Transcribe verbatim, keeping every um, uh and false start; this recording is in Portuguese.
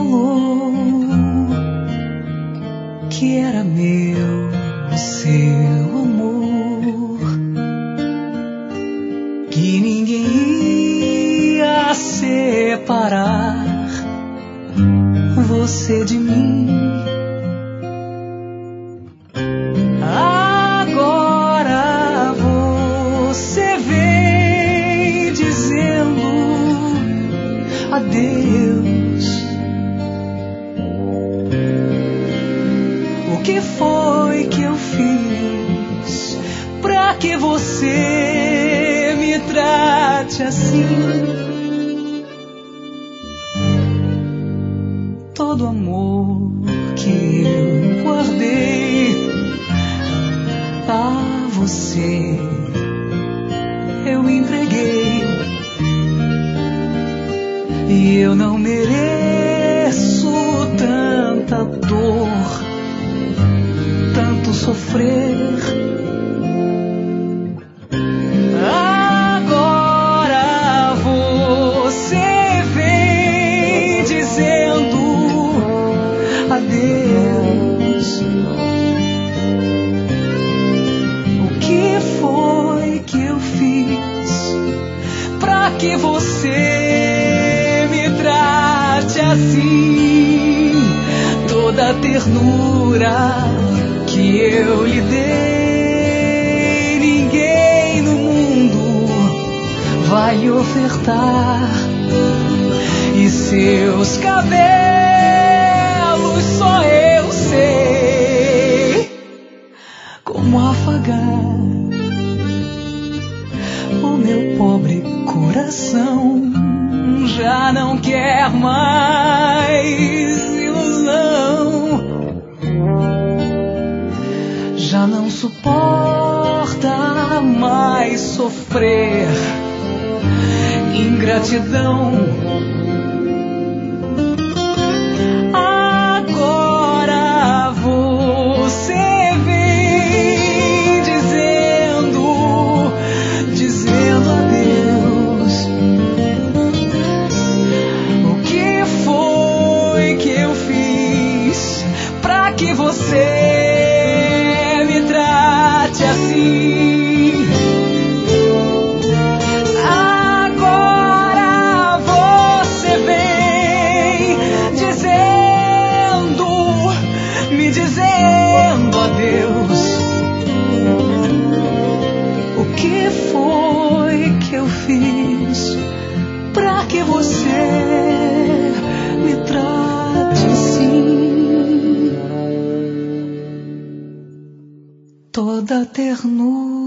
falou que era meu o seu amor, que ninguém ia separar você de mim. Agora você vem dizendo adeus. O que foi que eu fiz pra que você me trate assim? Todo amor que eu guardei a você eu entreguei, e eu não mereço tanta dor, tanto sofrer. Agora você vem dizendo adeus. O que foi que eu fiz pra que você me trate assim? Toda a ternura que eu lhe dei, ninguém no mundo vai lhe ofertar. E seus cabelos só eu sei como afagar o meu pobre coração. Já não quer mais ilusão, já não suporta mais sofrer ingratidão. Agora você vem dizendo, dizendo adeus. O que foi que eu fiz pra que você me trate assim? Agora você vem dizendo, me dizendo adeus. O que foi que eu fiz pra que você me trate assim? Toda ternura